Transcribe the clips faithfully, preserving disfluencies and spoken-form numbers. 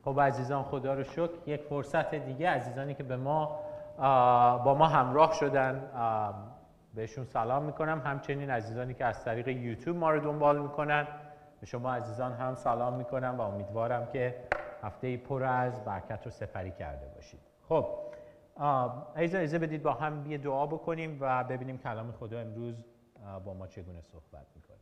خب عزیزان خدا رو شکر یک فرصت دیگه عزیزانی که به ما با ما همراه شدن بهشون سلام میکنم. همچنین عزیزانی که از طریق یوتیوب ما رو دنبال میکنن به شما عزیزان هم سلام میکنم و امیدوارم که هفته پر از برکت رو سپری کرده باشید. خب عزیزان اجازه بدید با هم یه دعا بکنیم و ببینیم کلام خدا امروز با ما چگونه صحبت میکنه.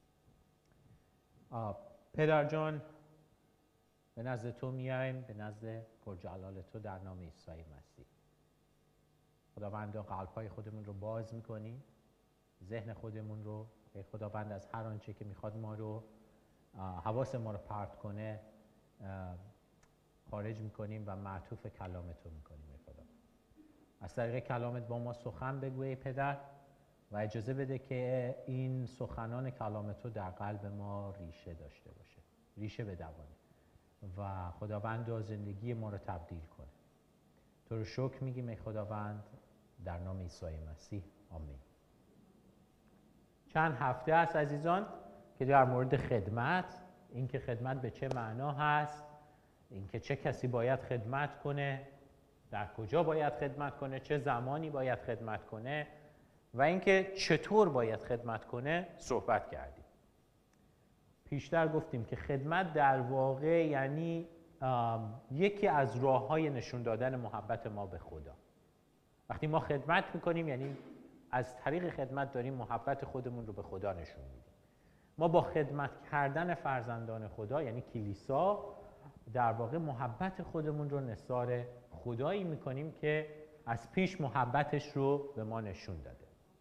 پدر جان، به نزد تو میایم، به نزد پرجلال تو در نام عیسی مسیح. خداوند قلب‌های خودمون رو باز میکنیم، ذهن خودمون رو ای خداوند از هر آنچه که میخواد ما رو حواس ما رو پرت کنه خارج میکنیم و معطوف کلام تو میکنیم. ای خداوند از طریق کلامت با ما سخن بگو ای پدر و اجازه بده که این سخنان کلام تو در قلب ما ریشه داشته باشه، ریشه بدوانه و خداوند زندگی ما رو تبدیل کنه. تو رو شکر میگیم ای خداوند در نام عیسی مسیح، آمین. چند هفته است عزیزان که در مورد خدمت، اینکه خدمت به چه معنا هست، اینکه چه کسی باید خدمت کنه، در کجا باید خدمت کنه، چه زمانی باید خدمت کنه و اینکه چطور باید خدمت کنه صحبت کردیم. پیشتر گفتیم که خدمت در واقع یعنی یکی از راه‌های نشون دادن محبت ما به خدا. وقتی ما خدمت میکنیم یعنی از طریق خدمت داریم محبت خودمون رو به خدا نشون میدیم. ما با خدمت کردن فرزندان خدا یعنی کلیسا در واقع محبت خودمون رو نثار خدایی میکنیم که از پیش محبتش رو به ما نشون داده.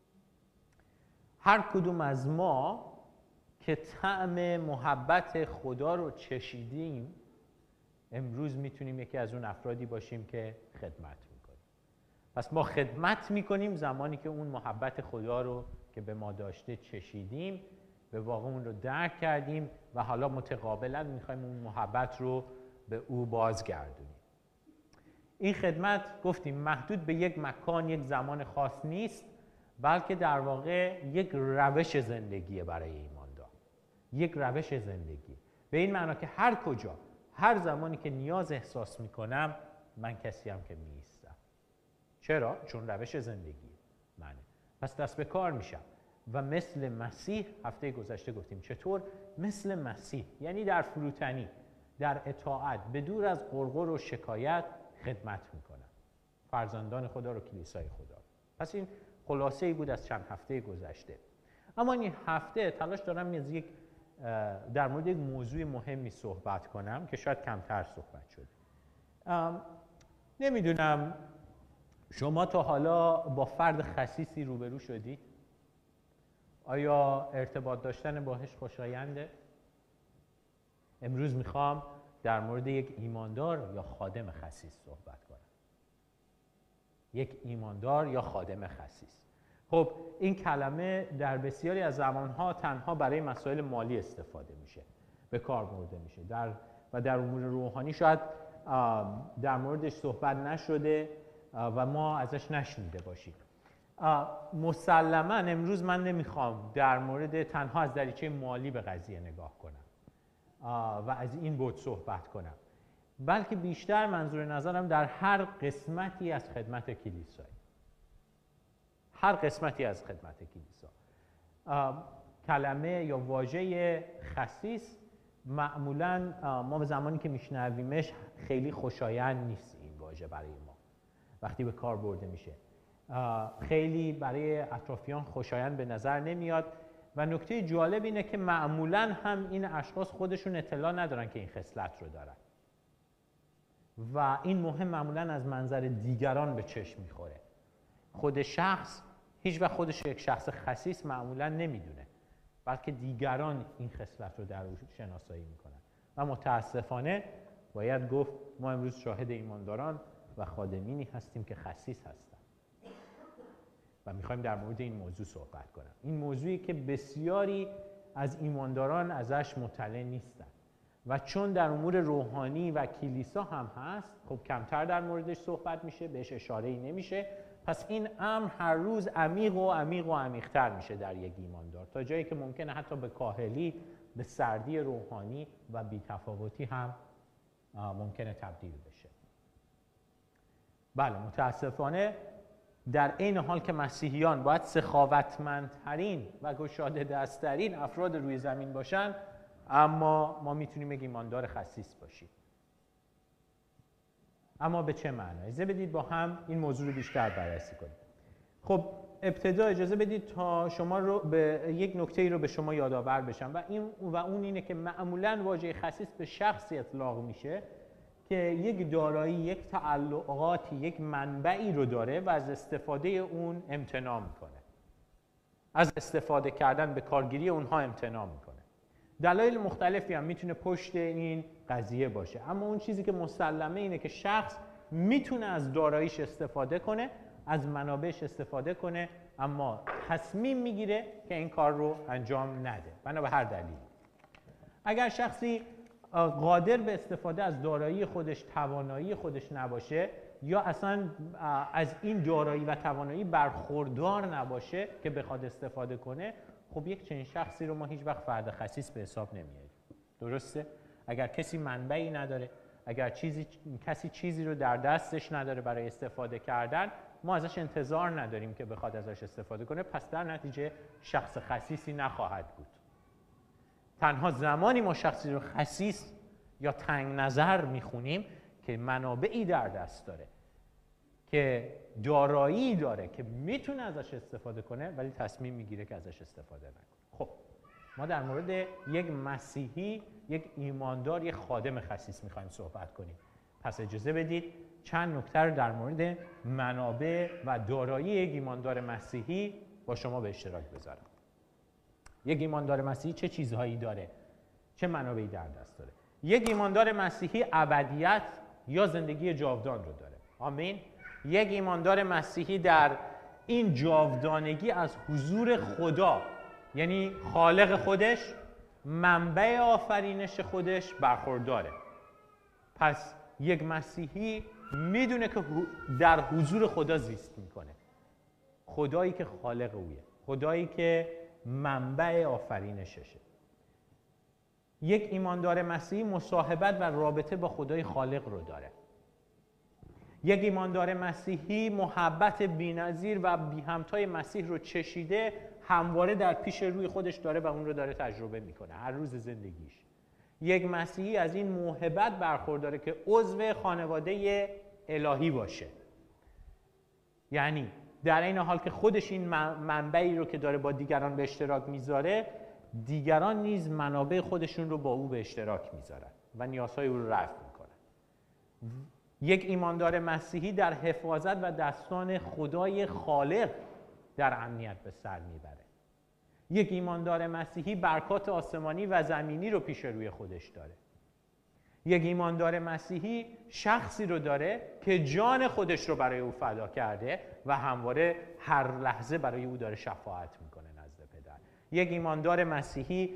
هر کدوم از ما که طعم محبت خدا رو چشیدیم امروز میتونیم یکی از اون افرادی باشیم که خدمت میکنیم. پس ما خدمت میکنیم زمانی که اون محبت خدا رو که به ما داشته چشیدیم، به واقع اون رو درک کردیم و حالا متقابلا میخوایم اون محبت رو به او بازگردونیم. این خدمت گفتیم محدود به یک مکان، یک زمان خاص نیست، بلکه در واقع یک روش زندگیه برای ایماندار. یک روش زندگی به این معنا که هر کجا، هر زمانی که نیاز احساس میکنم من کسی هم که میایستم. چرا؟ چون روش زندگی منه. پس دست به کار میشم و مثل مسیح، هفته گذشته گفتیم چطور مثل مسیح، یعنی در فروتنی، در اطاعت، به دور از غرغر و شکایت خدمت میکنم فرزندان خدا رو، کلیسای خدا. پس این خلاصه ای بود از چند هفته گذشته. اما این هفته تلاش دارم از یک در مورد یک موضوع مهمی صحبت کنم که شاید کمتر صحبت شده. نمیدونم شما تا حالا با فرد خسیسی روبرو شدید؟ آیا ارتباط داشتن باهاش خوشاینده؟ امروز میخوام در مورد یک ایماندار یا خادم خسیس صحبت کنم. یک ایماندار یا خادم خسیس. خب این کلمه در بسیاری از زمانها تنها برای مسائل مالی استفاده میشه، به کار برده میشه در و در امور روحانی شاید در موردش صحبت نشده و ما ازش نشنیده باشیم. مسلماً امروز من نمیخوام در مورد تنها از دریچه مالی به قضیه نگاه کنم و از این بود صحبت کنم، بلکه بیشتر منظور نظرم در هر قسمتی از خدمت کلیسایی، هر قسمتی از خدمت کلیسا. کلمه یا واژه خسیس معمولاً ما به زمانی که میشنویمش خیلی خوشایند نیست این واژه برای ما وقتی به کار برده میشه. خیلی برای اطرافیان خوشایند به نظر نمیاد و نکته جالب اینه که معمولاً هم این اشخاص خودشون اطلاع ندارن که این خصلت رو دارن و این مهم معمولاً از منظر دیگران به چشم میخوره. خود شخص هیچ وقت خودش یک شخص خسیس معمولاً نمیدونه، بلکه دیگران این خصلت رو در او شناسایی میکنن و متاسفانه باید گفت ما امروز شاهد ایمانداران و خادمینی هستیم که خسیس هستن و میخوایم در مورد این موضوع صحبت کنم. این موضوعی که بسیاری از ایمانداران ازش مطلع نیستن و چون در امور روحانی و کلیسا هم هست خب کمتر در موردش صحبت میشه، بهش اشاره‌ای نمیشه. پس این امر هر روز عمیق و عمیق و عمیق‌تر میشه در یک ایماندار تا جایی که ممکنه حتی به کاهلی، به سردی روحانی و بی‌تفاوتی هم ممکنه تبدیل بشه. بله متاسفانه در این حال که مسیحیان باید سخاوتمندترین و گشاده دستترین افراد روی زمین باشن، اما ما میتونیم بگیم ایماندار خسیس باشیم. اما به چه معنی؟ اجازه بدید با هم این موضوع رو بیشتر بررسی کنیم. خب ابتدا اجازه بدید تا شما رو به یک نکته رو به شما یادآور بشم و این و اون اینه که معمولاً واژه خسیس به شخصی اطلاق میشه که یک دارایی، یک تعلقاتی، یک منبعی رو داره و از استفاده اون امتناع میکنه. از استفاده کردن به کارگیری اونها امتناع میکنه. دلایل مختلفی هم میتونه پشت این قضیه باشه، اما اون چیزی که مسلمه اینه که شخص میتونه از داراییش استفاده کنه، از منابعش استفاده کنه، اما تصمیم میگیره که این کار رو انجام نده بنا به هر دلیلی. اگر شخصی قادر به استفاده از دارایی خودش، توانایی خودش نباشه یا اصلا از این دارایی و توانایی برخوردار نباشه که بخواد استفاده کنه، خب یک چنین شخصی رو ما هیچ وقت فرد خسیس به حساب نمیاریم. درسته؟ اگر کسی منبعی نداره، اگر چیزی کسی چیزی رو در دستش نداره برای استفاده کردن، ما ازش انتظار نداریم که بخواد ازش استفاده کنه، پس در نتیجه شخص خسیسی نخواهد بود. تنها زمانی ما شخصی رو خسیس یا تنگ نظر میخونیم که منابعی در دست داره، که دارایی داره، که میتونه ازش استفاده کنه ولی تصمیم میگیره که ازش استفاده نکنه. خب ما در مورد یک مسیحی، یک ایماندار، یک خادم خسیس میخوایم صحبت کنیم. پس اجازه بدید چند نکته رو در مورد منابع و دارایی یک ایماندار مسیحی با شما به اشتراک بذارم. یک ایماندار مسیحی چه چیزهایی داره؟ چه منابعی در دست داره؟ یک ایماندار مسیحی ابدیت یا زندگی جاودان رو داره. آمین. یک ایماندار مسیحی در این جاودانگی از حضور خدا، یعنی خالق خودش، منبع آفرینش خودش برخورداره. پس یک مسیحی میدونه که در حضور خدا زیست میکنه. خدایی که خالق اویه، خدایی که منبع آفرینششه. یک ایماندار مسیحی مصاحبت و رابطه با خدای خالق رو داره. یک ایماندار مسیحی محبت بی‌نظیر و بی همتای مسیح رو چشیده، همواره در پیش روی خودش داره و اون رو داره تجربه میکنه هر روز زندگیش. یک مسیحی از این موهبت برخورداره که عضو خانواده الهی باشه. یعنی در این حال که خودش این منبعی رو که داره با دیگران به اشتراک میذاره، دیگران نیز منابع خودشون رو با او به اشتراک میذارن و نیازهای او رو رفع میکنن. یک ایماندار مسیحی در حفاظت و دستان خدای خالق در امنیت به سر میبره. یک ایماندار مسیحی برکات آسمانی و زمینی رو پیش روی خودش داره. یک ایماندار مسیحی شخصی رو داره که جان خودش رو برای او فدا کرده و همواره هر لحظه برای او داره شفاعت میکنه نزد پدر. یک ایماندار مسیحی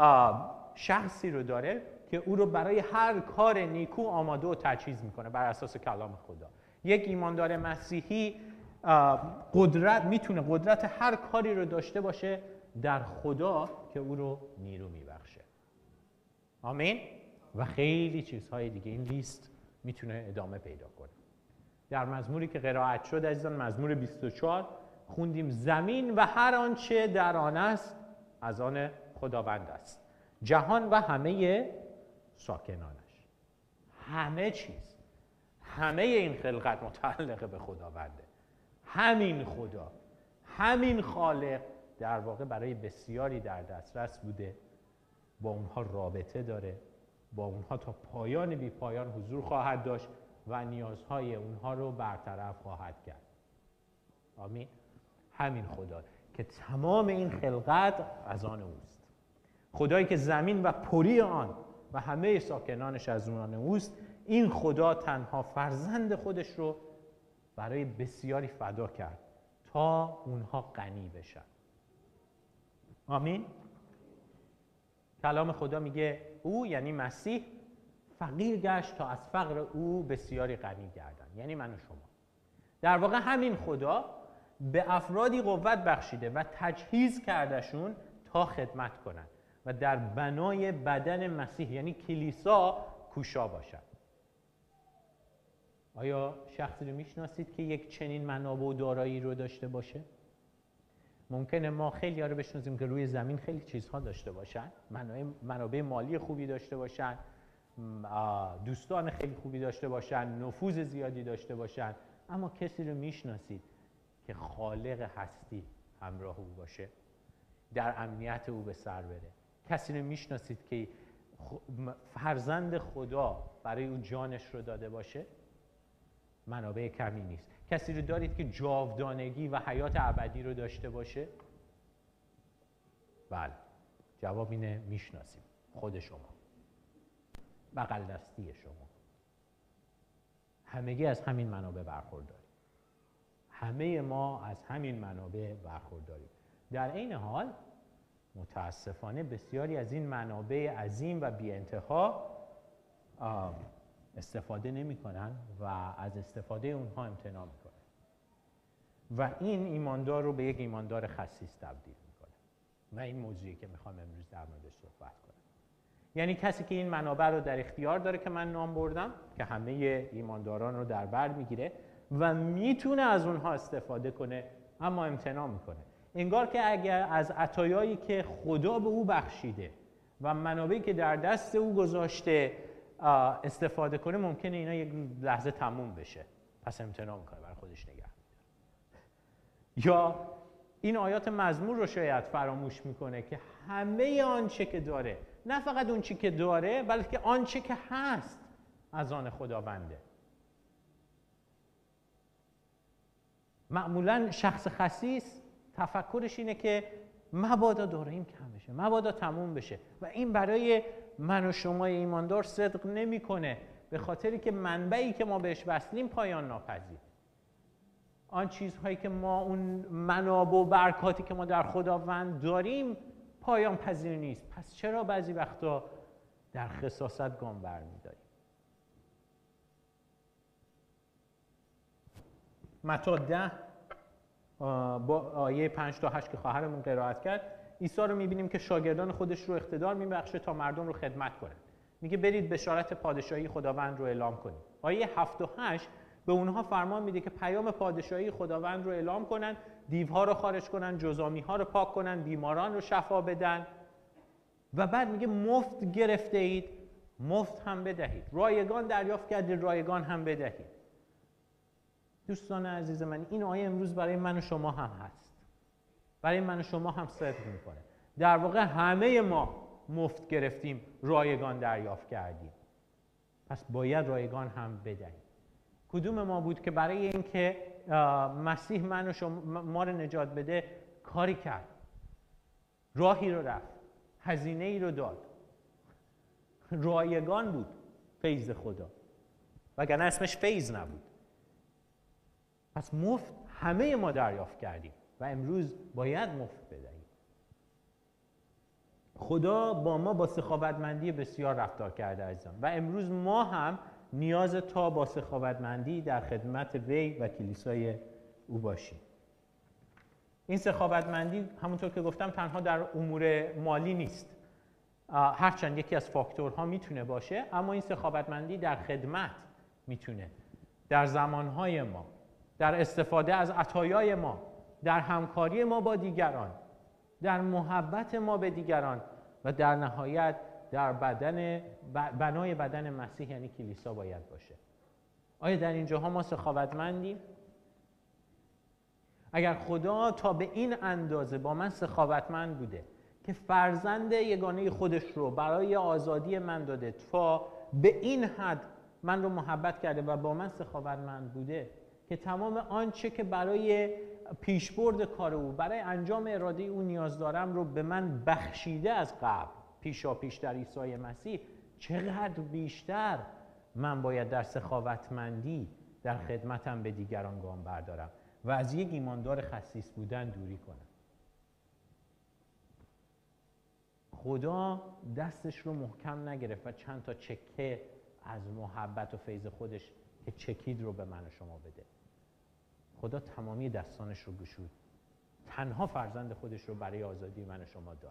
شخصی رو داره که او رو برای هر کار نیکو آماده و تجهیز میکنه بر اساس کلام خدا. یک ایماندار مسیحی قدرت میتونه قدرت هر کاری رو داشته باشه در خدا که او رو نیرو میبخشه. آمین. و خیلی چیزهای دیگه. این لیست میتونه ادامه پیدا کنه. در مزموری که قرائت شد عزیزان، مزمور بیست و چهار، خوندیم زمین و هر آنچه در آن است از آن خداوند است، جهان و همه ساکنانش. همه چیز، همه این خلقت متعلق به خداونده. همین خدا، همین خالق در واقع برای بسیاری در دسترس بوده، با اونها رابطه داره، با اونها تا پایان بی پایان حضور خواهد داشت و نیازهای اونها رو برطرف خواهد کرد. آمین. همین خدا که تمام این خلقت از آن اوست. خدایی که زمین و پری آن و همه ساکنانش از آن اوست. این خدا تنها فرزند خودش رو برای بسیاری فدا کرد تا اونها غنی بشن. آمین. کلام خدا میگه او، یعنی مسیح، فقیر گشت تا از فقر او بسیاری غنی گردن، یعنی من و شما. در واقع همین خدا به افرادی قوت بخشیده و تجهیز کردشون تا خدمت کنن و در بنای بدن مسیح، یعنی کلیسا، کوشا باشن. آیا شخصی رو میشناسید که یک چنین منابع و دارایی رو داشته باشه؟ ممکنه ما خیلی ها رو بشناسیم که روی زمین خیلی چیزها داشته باشن، منابع مالی خوبی داشته باشن، دوستان خیلی خوبی داشته باشن، نفوذ زیادی داشته باشن، اما کسی رو میشناسید که خالق هستی همراه او باشه، در امنیت او به سر بره؟ کسی رو میشناسید که فرزند خدا برای او جانش رو داده باشه؟ منابع کمی نیست. کسی رو دارید که جاودانگی و حیات ابدی رو داشته باشه؟ بله، جواب اینه میشناسیم. خود شما، بغل دستی شما، همگی از همین منابع برخورداریم. همه ما از همین منابع برخورداریم. در این حال متاسفانه بسیاری از این منابع عظیم و بی انتها استفاده نمی کنن و از استفاده اونها امتناع می کنن و این ایماندار رو به یک ایماندار خسیس تبدیل می کنه و این موضوعی که میخوام امروز در موردش صحبت کنم. یعنی کسی که این منابع رو در اختیار داره که من نام بردم، که همه ایمانداران رو در بر میگیره و میتونه از اونها استفاده کنه اما امتناع میکنه. انگار که اگر از عطایایی که خدا به او بخشیده و منابعی که در دست او گذاشته استفاده کنه، ممکنه اینا یک لحظه تموم بشه، پس امتناع میکنه، برای خودش نگه می‌داره. یا این آیات مزمور رو شاید فراموش میکنه که همه آنچه که داره، نه فقط اون چی که داره بلکه آنچه که هست از آن خداونده. معمولا شخص خسیس تفکرش اینه که مبادا داراییم کم بشه، مبادا تموم بشه و این برای من و شما ایماندار صدق نمیکنه، به خاطری که منبعی که ما بهش وصلیم پایان ناپذیر. آن چیزهایی که ما، اون منابع و برکاتی که ما در خداوند داریم پایان پذیر نیست. پس چرا بعضی وقتا در خساست گام برمی‌داریم؟ متی ده با آیه پنج تا هشت که خواهرمون قرائت کرد، عیسی رو می‌بینیم که شاگردان خودش رو اقتدار می‌بخشه تا مردم رو خدمت کنن. میگه برید بشارت پادشاهی خداوند رو اعلام کنید. آیه هفت و هشت به اونها فرمان میده که پیام پادشاهی خداوند رو اعلام کنن، دیوها رو خارج کنن، جزامی‌ها رو پاک کنن، بیماران رو شفا بدن و بعد میگه مفت گرفته اید، مفت هم بدهید. رایگان دریافت کردید، رایگان هم بدهید. دوستان عزیز من، این آیه امروز برای من و شما هم هست. برای من و شما هم صدق میکنه. در واقع همه ما مفت گرفتیم، رایگان دریافت کردیم. پس باید رایگان هم بدهیم. کدوم ما بود که برای اینکه مسیح من و شما ما رو نجات بده کاری کرد، راهی رو رفت، هزینه ای رو داد، رایگان بود فیض خدا، وگرنه اسمش فیض نبود. پس مفت همه ما دریافت کردیم و امروز باید مفت بدهیم. خدا با ما با سخاوتمندی بسیار رفتار کرده عزیزان و امروز ما هم نیاز تا با سخاوتمندی در خدمت وی و کلیسای او باشیم. این سخاوتمندی همونطور که گفتم تنها در امور مالی نیست، هرچند یکی از فاکتورها میتونه باشه، اما این سخاوتمندی در خدمت میتونه، در زمانهای ما، در استفاده از عطایای ما، در همکاری ما با دیگران، در محبت ما به دیگران و در نهایت در بدن بنای بدن مسیح یعنی کلیسا باید باشه. آیا در اینجاها ما سخاوتمندیم؟ اگر خدا تا به این اندازه با من سخاوتمند بوده که فرزند یگانه خودش رو برای آزادی من داده، تا به این حد من رو محبت کرده و با من سخاوتمند بوده که تمام آنچه که برای پیشبرد کار او، برای انجام اراده او نیاز دارم رو به من بخشیده از قبل پیشا پیش در عیسی مسیح، چقدر بیشتر من باید در سخاوتمندی در خدمتم به دیگران گام بردارم و از یک ایماندار خسیس بودن دوری کنم. خدا دستش رو محکم نگرفت و چند تا چکه از محبت و فیض خودش که چکید رو به من و شما بده. خدا تمامی دستانش رو گشود، تنها فرزند خودش رو برای آزادی من و شما داد،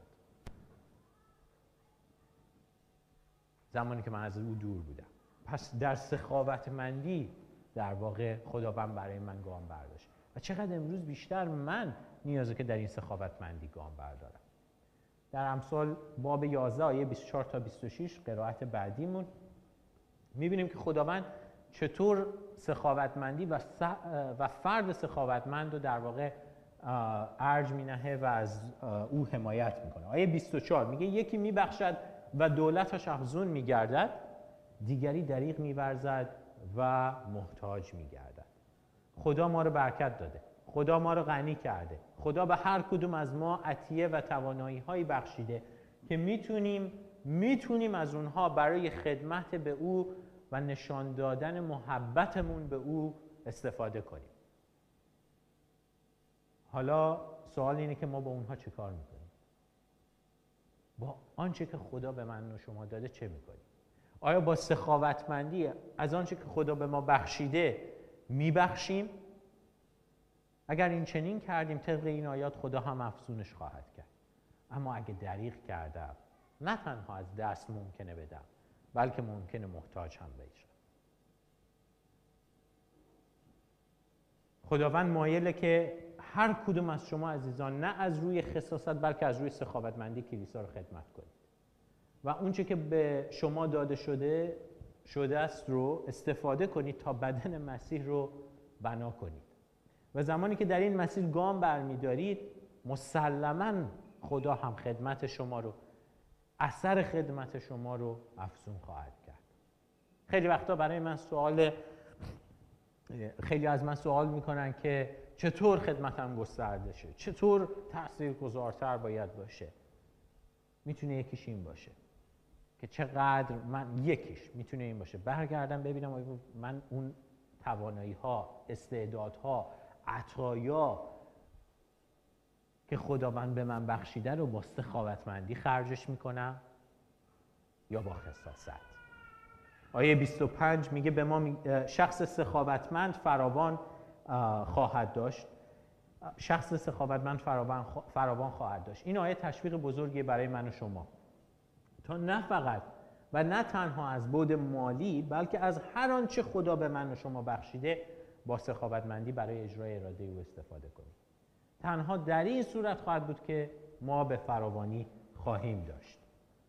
زمانی که من از او دور بودم. پس در سخاوتمندی در واقع خداوند برای من گام برداشت و چقدر امروز بیشتر من نیازه که در این سخاوتمندی گام بردارم. در امثال باب یازده آیه بیست و چهار تا بیست و شش قرائت بعدیمون میبینیم که خداوند چطور سخاوتمندی و, و فرد سخاوتمند رو در واقع ارج مینهه و از او حمایت میکنه. آیه بیست و چهار میگه یکی میبخشد و دولتش افزون میگردد، دیگری دریغ میورزد و محتاج میگردد. خدا ما رو برکت داده، خدا ما رو غنی کرده، خدا به هر کدوم از ما عطیه و توانایی هایی بخشیده که میتونیم میتونیم از اونها برای خدمت به او و نشان دادن محبتمون به او استفاده کنیم. حالا سوال اینه که ما با اونها چه کار میکنیم؟ با آنچه که خدا به من و شما داده چه میکنیم؟ آیا با سخاوتمندی از آنچه که خدا به ما بخشیده میبخشیم؟ اگر این چنین کردیم طبق این آیات خدا هم افزونش خواهد کرد. اما اگه دریغ کردم نه تنها از دست ممکنه بدم بلکه ممکنه محتاج هم بشم. خداوند مایله که هر کدوم از شما عزیزان نه از روی خساست بلکه از روی سخاوتمندی کلیسا رو خدمت کنید و اونچه که به شما داده شده شده است رو استفاده کنید تا بدن مسیح رو بنا کنید. و زمانی که در این مسیر گام برمی‌دارید مسلماً خدا هم خدمت شما رو، اثر خدمت شما رو افزون خواهد کرد. خیلی وقتا برای من سوال خیلی از من سوال میکنن که چطور خدمتم گسترده شه، چطور تاثیرگذارتر باید باشه. میتونه یکیش این باشه که چقدر من یکیش میتونه این باشه برگردم ببینم من اون توانایی ها، استعدادها، عطایا که خداوند به من بخشیده رو با سخاوتمندی خرجش میکنم یا با خساست. آیه بیست و پنج میگه به ما شخص سخاوتمند فراوان خواهد داشت. شخص سخاوتمند فراوان فراوان خواهد داشت. این آیه تشویق بزرگی برای من و شما تا نه فقط و نه تنها از بعد مالی بلکه از هر آنچه خدا به من و شما بخشیده با سخاوتمندی برای اجرای اراده او استفاده کنیم. تنها در این صورت خواهد بود که ما به فراوانی خواهیم داشت.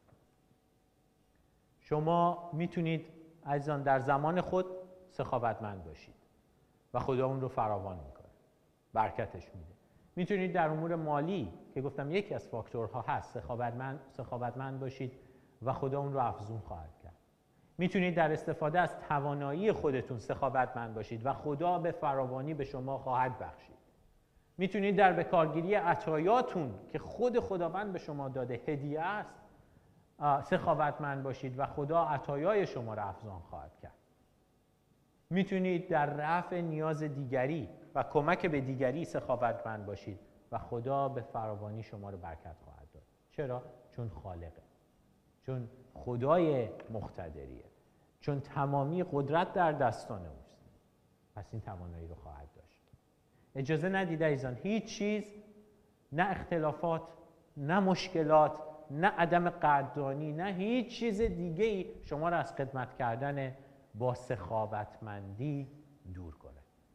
شما میتونید عزیزان در زمان خود سخاوتمند باشید و خدا اون رو فراوان میکنه، برکتش میده. میتونید در امور مالی که گفتم یکی از فاکتورها هست سخاوتمند سخاوتمند باشید و خدا اون رو افزون خواهد کرد. میتونید در استفاده از توانایی خودتون سخاوتمند باشید و خدا به فراوانی به شما خواهد بخشید. میتونید در بکارگیری عطایاتون که خود خداوند به شما داده هدیه است سخاوتمند باشید و خدا عطایای شما را افزون خواهد کرد. میتونید در رفع نیاز دیگری و کمک به دیگری سخاوتمند باشید و خدا به فراوانی شما رو برکت خواهد داد. چرا؟ چون خالقه، چون خدای مقتدریه، چون تمامی قدرت در دستان اوست. پس این توانایی رو خواهد داشت. اجازه ندید عزیزان هیچ چیز، نه اختلافات، نه مشکلات، نه عدم قدردانی، نه هیچ چیز دیگه ای شما را از خدمت کردن با سخاوتمندی دور کنه.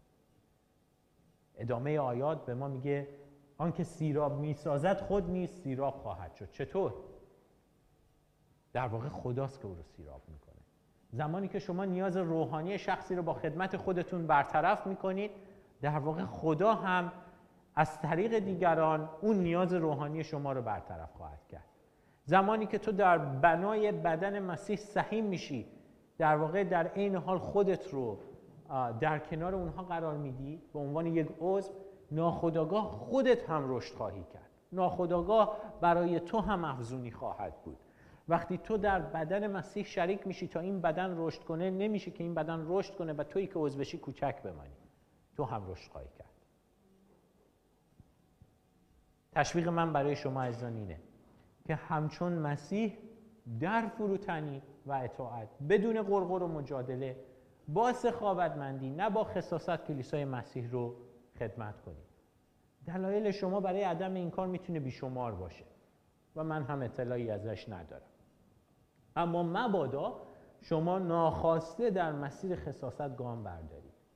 ادامه آیات به ما میگه آنکه سیراب میسازد خود نیز سیراب خواهد شد. چطور؟ در واقع خداست که او رو سیراب میکنه. زمانی که شما نیاز روحانی شخصی رو با خدمت خودتون برطرف میکنید در واقع خدا هم از طریق دیگران اون نیاز روحانی شما رو برطرف خواهد کرد. زمانی که تو در بنای بدن مسیح سهیم میشی در واقع در عین حال خودت رو در کنار اونها قرار میدی به عنوان یک عضو، ناخودآگاه خودت هم رشد خواهی کرد. ناخودآگاه برای تو هم افزونی خواهد بود. وقتی تو در بدن مسیح شریک میشی تا این بدن رشد کنه، نمیشه که این بدن رشد کنه و تویی که عضو بشی کوچک بمانی. تو هم رشد خواهی کرد. تشویق من برای شما عزیزان اینه که همچون مسیح در فروتنی و اطاعت بدون غرغر و مجادله با سخاوتمندی نه با خساست کلیسای مسیح رو خدمت کنید. دلایل شما برای عدم این کار میتونه بیشمار باشه و من هم اطلاعی ازش ندارم. اما مبادا شما ناخواسته در مسیر خساست گام بردارید.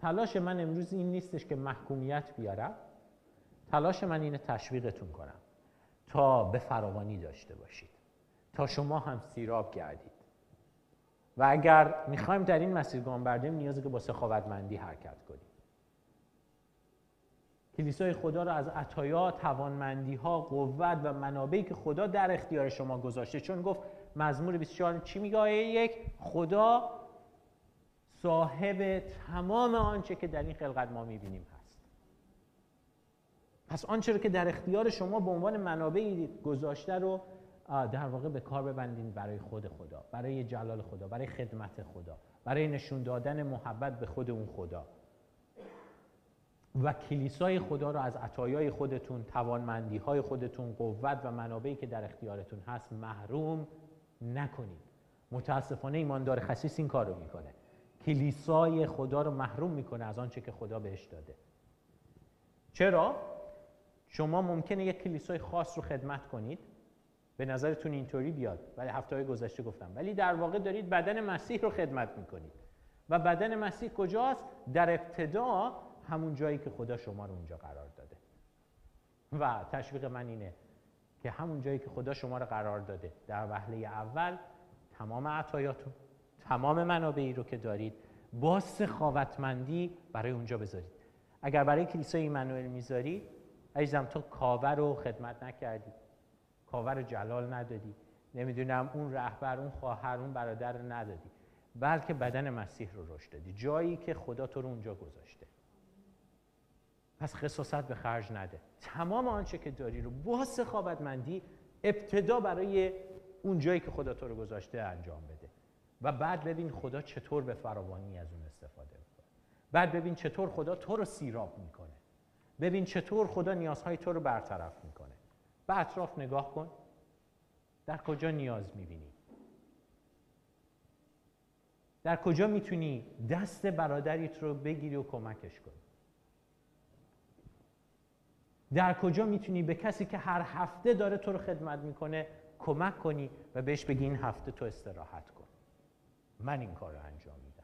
تلاش من امروز این نیستش که محکومیت بیارم، تلاش من اینه تشویقتون کنم تا به فراوانی داشته باشید، تا شما هم سیراب گردید. و اگر میخوایم در این مسیر گام برداریم نیازه که با سخاوتمندی حرکت کنیم. کلیسای خدا رو از عطایا، توانمندی‌ها، قوت و منابعی که خدا در اختیار شما گذاشته، چون گفت مزمور بیست و چهار چی میگه آیه یک؟ خدا صاحب تمام آنچه که در این خلقت ما میبینیم هست. پس آنچه رو که در اختیار شما به عنوان منابعی گذاشته رو در واقع به کار ببندین برای خود خدا، برای جلال خدا، برای خدمت خدا، برای نشون دادن محبت به خود اون خدا. و کلیسای خدا رو از عطایای خودتون، توانمندی‌های خودتون، قوت و منابعی که در اختیارتون هست محروم نکنید. متاسفانه ایماندار خسیس این کار رو میکنه. کلیسای خدا رو محروم میکنه از آنچه که خدا بهش داده. چرا؟ شما ممکنه یک کلیسای خاص رو خدمت کنید، به نظرتون اینطوری بیاد، ولی هفته‌های گذشته گفتم، ولی در واقع دارید بدن مسیح رو خدمت میکنید. و بدن مسیح کجاست؟ در ابتدا همون جایی که خدا شما رو اونجا قرار داده. و تشویق من اینه که همون جایی که خدا شما رو قرار داده در وهله اول تمام عطایاتون، تمام منابعی رو که دارید با سخاوتمندی برای اونجا بذارید. اگر برای کلیسای ایمانوئل میذاری، عزیزم تو کاوه رو خدمت نکردی، کاوه رو جلال ندادی، نمیدونم اون رهبر، اون خواهر، اون برادر رو ندادی، بلکه بدن مسیح رو رشد دادی، جایی که خدا تو رو اونجا گذاشته. پس خصاصت به خرج نده. تمام آنچه که داری رو با سخاوتمندی ابتدا برای اون جایی که خدا تو رو گذاشته انجام بده و بعد ببین خدا چطور به فراوانی از اون استفاده میکنه. بعد ببین چطور خدا تو رو سیراب میکنه. ببین چطور خدا نیازهای تو رو برطرف میکنه. به اطراف نگاه کن. در کجا نیاز میبینی؟ در کجا میتونی دست برادریت رو بگیری و کمکش کنی؟ در کجا میتونی به کسی که هر هفته داره تو رو خدمت میکنه کمک کنی و بهش بگی این هفته تو استراحت کن، من این کار رو انجام میدم؟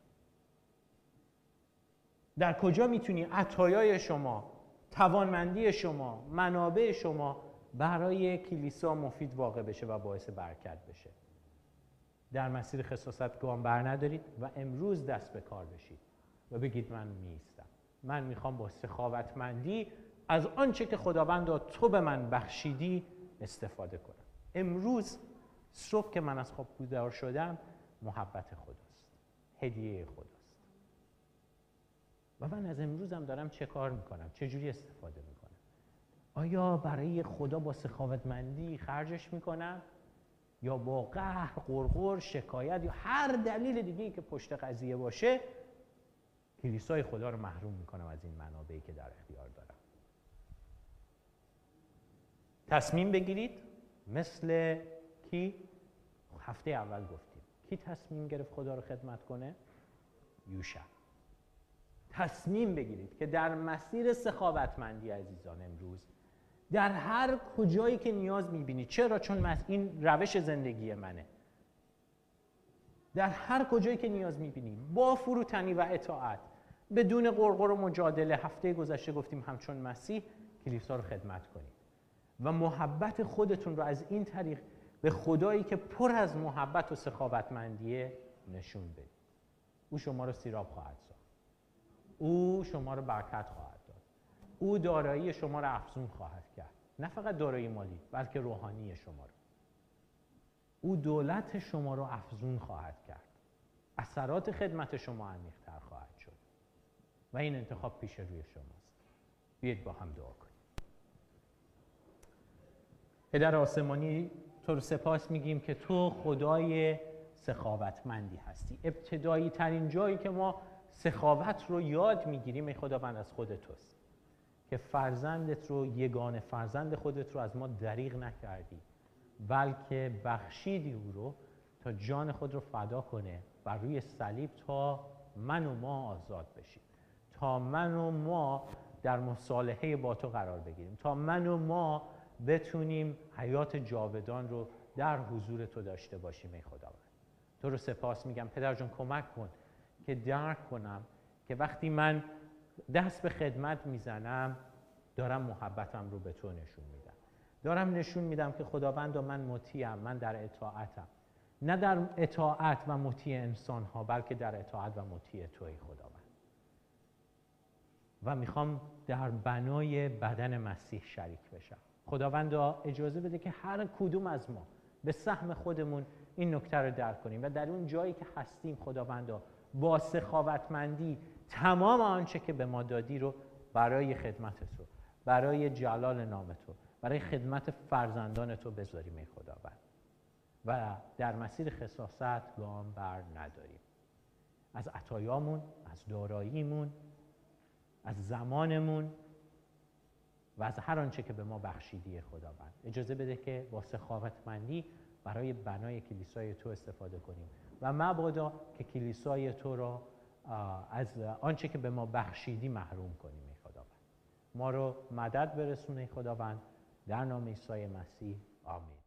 در کجا میتونی عطایای شما، توانمندی شما، منابع شما برای کلیسا مفید واقع بشه و باعث برکت بشه؟ در مسیر خصاصت گام بر ندارید و امروز دست به کار بشید و بگید من میستم، من میخوام با سخاوتمندی از آنچه که خداوند تو به من بخشیدی استفاده کنم. امروز صبح که من از خواب بیدار شدم محبت خداست، هدیه خداست. و من از امروزم دارم چه کار میکنم؟ چه جوری استفاده میکنم؟ آیا برای خدا با سخاوتمندی خرجش میکنم یا با قهر، غرغر، شکایت یا هر دلیل دیگه‌ای که پشت قضیه باشه کلیسای خدا رو محروم میکنم از این منابعی که در اختیار دارم؟ تصمیم بگیرید. مثل کی؟ هفته اول گفتیم کی تصمیم گرفت خدا رو خدمت کنه؟ یوشع. تصمیم بگیرید که در مسیر سخاوتمندی عزیزان امروز در هر کجایی که نیاز میبینید، چرا؟ چون این روش زندگی منه، در هر کجایی که نیاز میبینید با فروتنی و اطاعت، بدون غرغر و مجادله، هفته گذشته گفتیم همچون مسیح کلیسا رو خدمت کنید و محبت خودتون رو از این طریق به خدایی که پر از محبت و سخاوتمندیه نشون بدید. او شما رو سیراب خواهد ساخت، او شما رو برکت خواهد داد، او دارایی شما رو افزون خواهد کرد، نه فقط دارایی مالی بلکه روحانی شما رو. او دولت شما رو افزون خواهد کرد، اثرات خدمت شما عمیق‌تر خواهد شد و این انتخاب پیش روی شماست. بیایید با هم دعا کنیم. پدر آسمانی، تو رو سپاس میگیم که تو خدای سخاوتمندی هستی. ابتدایی ترین جایی که ما سخاوت رو یاد میگیریم ای خداوند از خود توست که فرزندت رو، یگانه فرزند خودت رو از ما دریغ نکردی بلکه بخشیدی او رو تا جان خود رو فدا کنه بر روی صلیب تا من و ما آزاد بشیم، تا من و ما در مصالحه با تو قرار بگیریم، تا من و ما بتونیم حیات جاودان رو در حضور تو داشته باشیم ای خداوند. تو رو سپاس میگم پدر جان، کمک کن که درک کنم که وقتی من دست به خدمت میزنم دارم محبتم رو به تو نشون میدم، دارم نشون میدم که خداوندا من مطیعم، من در اطاعتم، نه در اطاعت و مطیع انسان ها بلکه در اطاعت و مطیع توی خداوند. و میخوام در بنای بدن مسیح شریک بشم. خداوندا اجازه بده که هر کدوم از ما به سهم خودمون این نکته رو درک کنیم و در اون جایی که هستیم خداوندا با سخاوتمندی تمام آنچه که به ما دادی رو برای خدمت تو، برای جلال نام تو، برای خدمت فرزندان تو بذاریم ای خداوند و در مسیر خساست گام بر نداریم. از عطایامون، از داراییمون، از زمانمون و از هر آنچه که به ما بخشیدی خداوند اجازه بده که با سخاوتمندی برای بنای کلیسای تو استفاده کنیم و مبادا که کلیسای تو را از آنچه که به ما بخشیدی محروم کنیم ای خداوند. ما رو مدد برسون ای خداوند، در نام عیسی مسیح آمین.